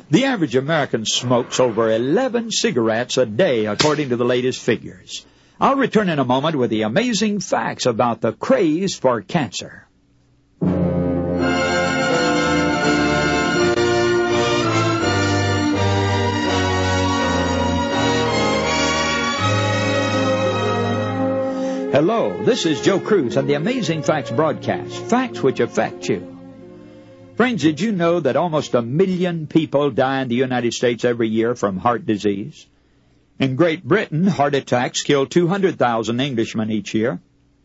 The average American smokes over 11 cigarettes a day, according to the latest figures. I'll return in a moment with the amazing facts about the craze for cancer. Hello, this is Joe Cruz on the Amazing Facts broadcast, facts which affect you. Friends, did you know that almost 1 million people die in the United States every year from heart disease? In Great Britain, heart attacks kill 200,000 Englishmen each year.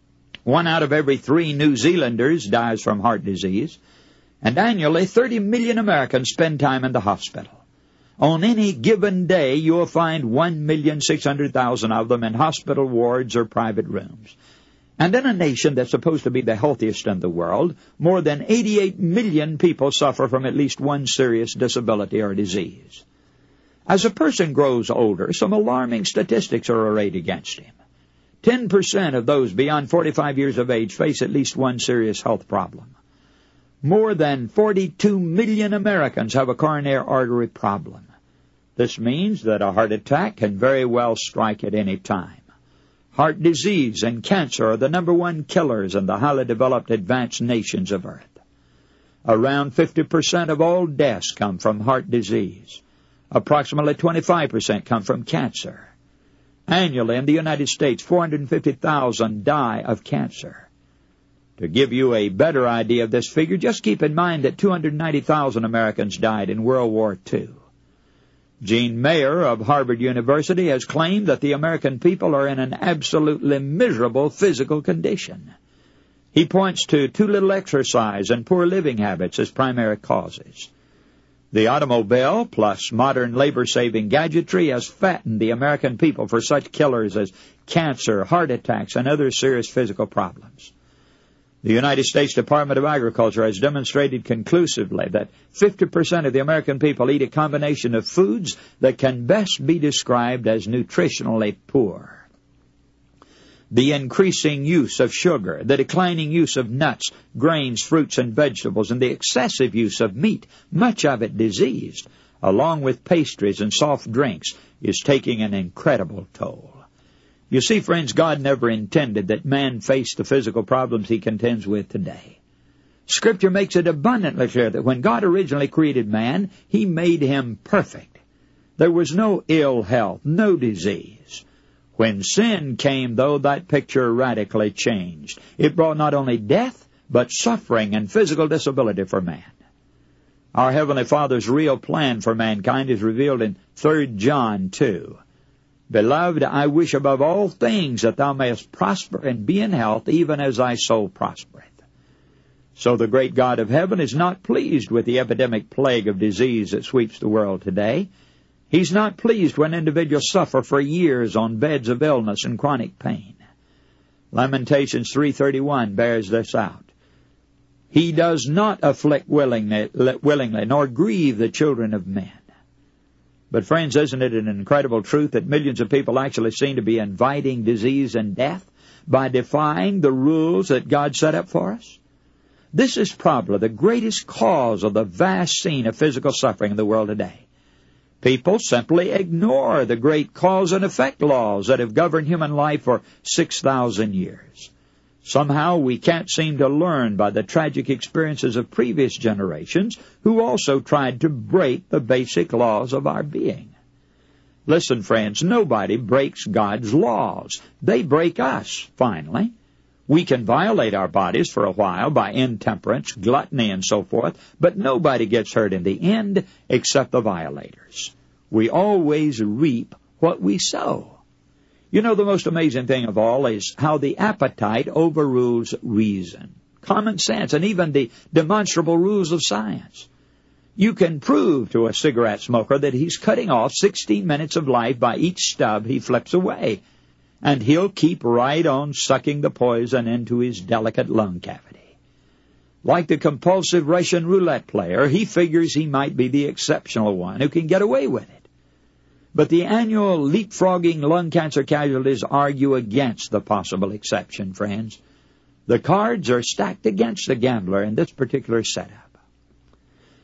1 out of every 3 New Zealanders dies from heart disease. And annually, 30 million Americans spend time in the hospital. On any given day, you'll find 1,600,000 of them in hospital wards or private rooms. And in a nation that's supposed to be the healthiest in the world, more than 88 million people suffer from at least one serious disability or disease. As a person grows older, some alarming statistics are arrayed against him. 10% of those beyond 45 years of age face at least one serious health problem. More than 42 million Americans have a coronary artery problem. This means that a heart attack can very well strike at any time. Heart disease and cancer are the #1 killers in the highly developed advanced nations of Earth. Around 50% of all deaths come from heart disease. Approximately 25% come from cancer. Annually in the United States, 450,000 die of cancer. To give you a better idea of this figure, just keep in mind that 290,000 Americans died in World War II. Gene Mayer of Harvard University has claimed that the American people are in an absolutely miserable physical condition. He points to too little exercise and poor living habits as primary causes. The automobile, plus modern labor-saving gadgetry, has fattened the American people for such killers as cancer, heart attacks, and other serious physical problems. The United States Department of Agriculture has demonstrated conclusively that 50% of the American people eat a combination of foods that can best be described as nutritionally poor. The increasing use of sugar, the declining use of nuts, grains, fruits, and vegetables, and the excessive use of meat, much of it diseased, along with pastries and soft drinks, is taking an incredible toll. You see, friends, God never intended that man face the physical problems he contends with today. Scripture makes it abundantly clear that when God originally created man, he made him perfect. There was no ill health, no disease. When sin came, though, that picture radically changed. It brought not only death, but suffering and physical disability for man. Our Heavenly Father's real plan for mankind is revealed in 3 John 2. Beloved, I wish above all things that thou mayest prosper and be in health, even as thy soul prospereth. So the great God of heaven is not pleased with the epidemic plague of disease that sweeps the world today. He's not pleased when individuals suffer for years on beds of illness and chronic pain. Lamentations 3:31 bears this out. He does not afflict willingly, nor grieve the children of men. But friends, isn't it an incredible truth that millions of people actually seem to be inviting disease and death by defying the rules that God set up for us? This is probably the greatest cause of the vast scene of physical suffering in the world today. People simply ignore the great cause and effect laws that have governed human life for 6,000 years. Somehow we can't seem to learn by the tragic experiences of previous generations who also tried to break the basic laws of our being. Listen, friends, nobody breaks God's laws. They break us, finally. We can violate our bodies for a while by intemperance, gluttony, and so forth, but nobody gets hurt in the end except the violators. We always reap what we sow. You know, the most amazing thing of all is how the appetite overrules reason, common sense, and even the demonstrable rules of science. You can prove to a cigarette smoker that he's cutting off 16 minutes of life by each stub he flips away, and he'll keep right on sucking the poison into his delicate lung cavity. Like the compulsive Russian roulette player, he figures he might be the exceptional one who can get away with it. But the annual leapfrogging lung cancer casualties argue against the possible exception, friends. The cards are stacked against the gambler in this particular setup.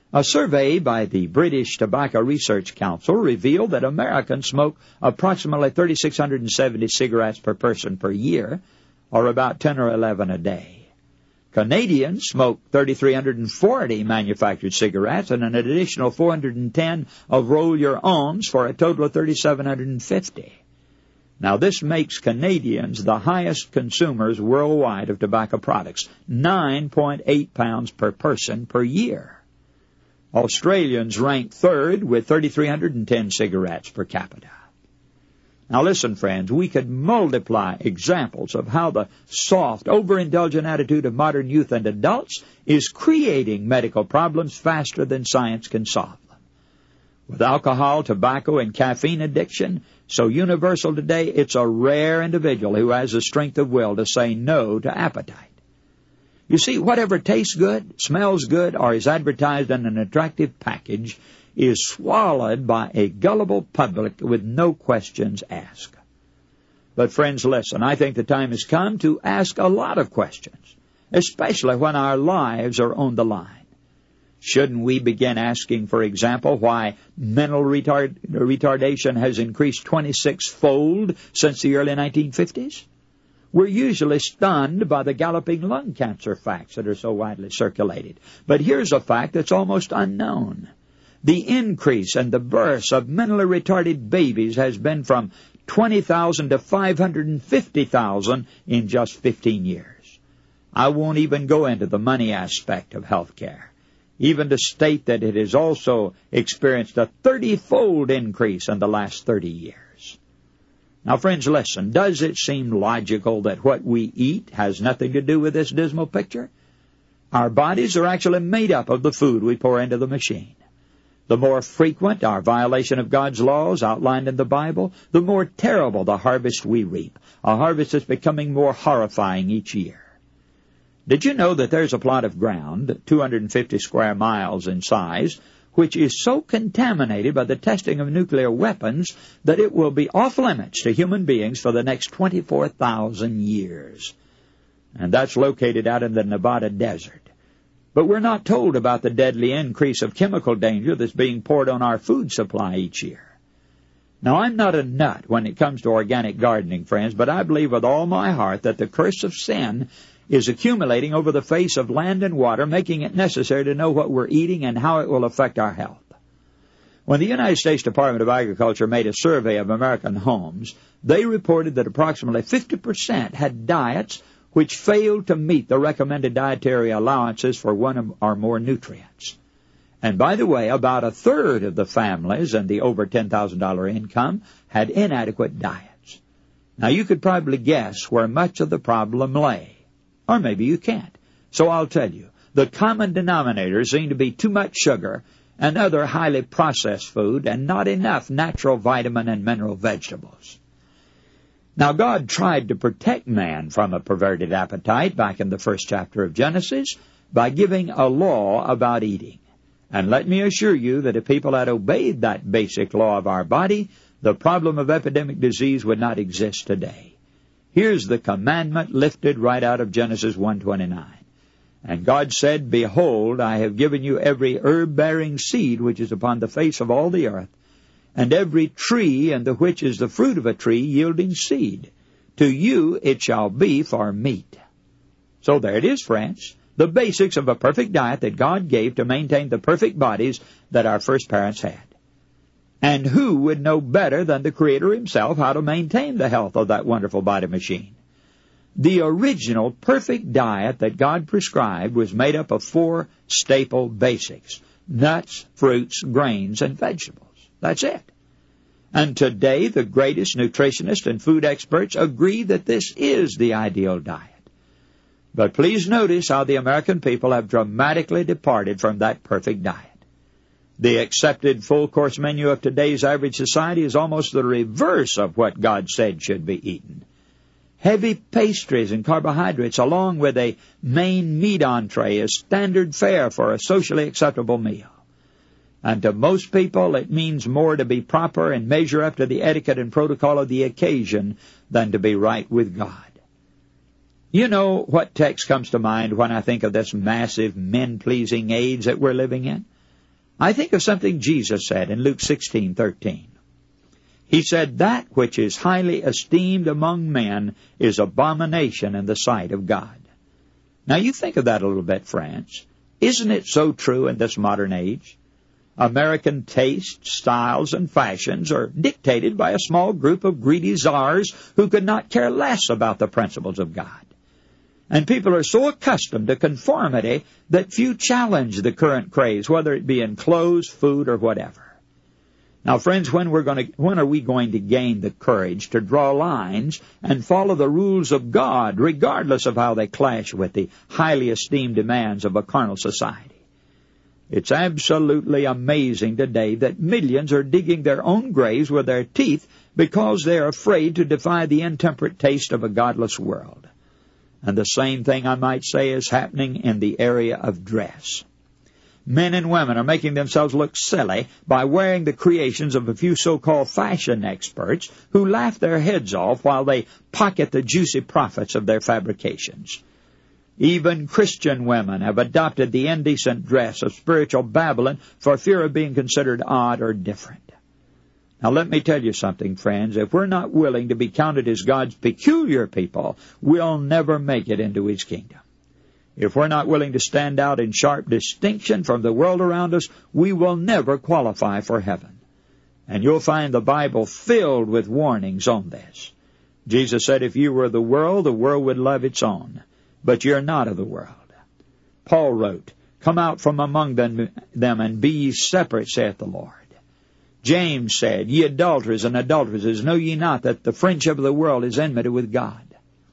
A survey by the British Tobacco Research Council revealed that Americans smoke approximately 3,670 cigarettes per person per year, or about 10 or 11 a day. Canadians smoke 3,340 manufactured cigarettes and an additional 410 of roll-your-owns for a total of 3,750. Now, this makes Canadians the highest consumers worldwide of tobacco products, 9.8 pounds per person per year. Australians rank third with 3,310 cigarettes per capita. Now listen, friends, we could multiply examples of how the soft, overindulgent attitude of modern youth and adults is creating medical problems faster than science can solve them. With alcohol, tobacco, and caffeine addiction so universal today, it's a rare individual who has the strength of will to say no to appetite. You see, whatever tastes good, smells good, or is advertised in an attractive package is swallowed by a gullible public with no questions asked. But friends, listen, I think the time has come to ask a lot of questions, especially when our lives are on the line. Shouldn't we begin asking, for example, why mental retardation has increased 26-fold since the early 1950s? We're usually stunned by the galloping lung cancer facts that are so widely circulated. But here's a fact that's almost unknown. The increase in the births of mentally retarded babies has been from 20,000 to 550,000 in just 15 years. I won't even go into the money aspect of health care, even to state that it has also experienced a 30-fold increase in the last 30 years. Now, friends, listen, does it seem logical that what we eat has nothing to do with this dismal picture? Our bodies are actually made up of the food we pour into the machine. The more frequent our violation of God's laws outlined in the Bible, the more terrible the harvest we reap, a harvest that's becoming more horrifying each year. Did you know that there's a plot of ground, 250 square miles in size, which is so contaminated by the testing of nuclear weapons that it will be off-limits to human beings for the next 24,000 years? And that's located out in the Nevada desert. But we're not told about the deadly increase of chemical danger that's being poured on our food supply each year. Now, I'm not a nut when it comes to organic gardening, friends, but I believe with all my heart that the curse of sin is accumulating over the face of land and water, making it necessary to know what we're eating and how it will affect our health. When the United States Department of Agriculture made a survey of American homes, they reported that approximately 50% had diets which failed to meet the recommended dietary allowances for one or more nutrients. And by the way, about a third of the families in the over $10,000 income had inadequate diets. Now, you could probably guess where much of the problem lay. Or maybe you can't. So I'll tell you, the common denominators seem to be too much sugar and other highly processed food and not enough natural vitamin and mineral vegetables. Now, God tried to protect man from a perverted appetite back in the first chapter of Genesis by giving a law about eating. And let me assure you that if people had obeyed that basic law of our body, the problem of epidemic disease would not exist today. Here's the commandment lifted right out of Genesis 1:29. And God said, Behold, I have given you every herb-bearing seed which is upon the face of all the earth, and every tree in the which is the fruit of a tree yielding seed. To you it shall be for meat. So there it is, friends, the basics of a perfect diet that God gave to maintain the perfect bodies that our first parents had. And who would know better than the Creator himself how to maintain the health of that wonderful body machine? The original perfect diet that God prescribed was made up of 4 staple basics: nuts, fruits, grains, and vegetables. That's it. And today, the greatest nutritionists and food experts agree that this is the ideal diet. But please notice how the American people have dramatically departed from that perfect diet. The accepted full-course menu of today's average society is almost the reverse of what God said should be eaten. Heavy pastries and carbohydrates along with a main meat entree is standard fare for a socially acceptable meal. And to most people, it means more to be proper and measure up to the etiquette and protocol of the occasion than to be right with God. You know what text comes to mind when I think of this massive men-pleasing age that we're living in? I think of something Jesus said in Luke 16:13. He said, "That which is highly esteemed among men is abomination in the sight of God." Now you think of that a little bit, friends. Isn't it so true in this modern age? American tastes, styles, and fashions are dictated by a small group of greedy czars who could not care less about the principles of God. And people are so accustomed to conformity that few challenge the current craze, whether it be in clothes, food, or whatever. Now, friends, when are we going to gain the courage to draw lines and follow the rules of God, regardless of how they clash with the highly esteemed demands of a carnal society? It's absolutely amazing today that millions are digging their own graves with their teeth because they are afraid to defy the intemperate taste of a godless world. And the same thing, I might say, is happening in the area of dress. Men and women are making themselves look silly by wearing the creations of a few so-called fashion experts who laugh their heads off while they pocket the juicy profits of their fabrications. Even Christian women have adopted the indecent dress of spiritual Babylon for fear of being considered odd or different. Now let me tell you something, friends. If we're not willing to be counted as God's peculiar people, we'll never make it into His kingdom. If we're not willing to stand out in sharp distinction from the world around us, we will never qualify for heaven. And you'll find the Bible filled with warnings on this. Jesus said, "If you were the world would love its own. But you're not of the world." Paul wrote, "Come out from among them and be ye separate, saith the Lord." James said, "Ye adulterers and adulteresses, know ye not that the friendship of the world is enmity with God?"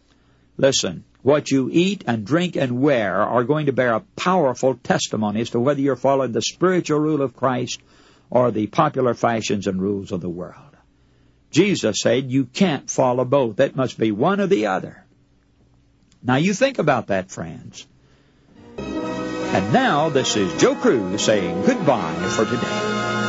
Listen, what you eat and drink and wear are going to bear a powerful testimony as to whether you're following the spiritual rule of Christ or the popular fashions and rules of the world. Jesus said you can't follow both. It must be one or the other. Now you think about that, friends. And now this is Joe Cruz saying goodbye for today.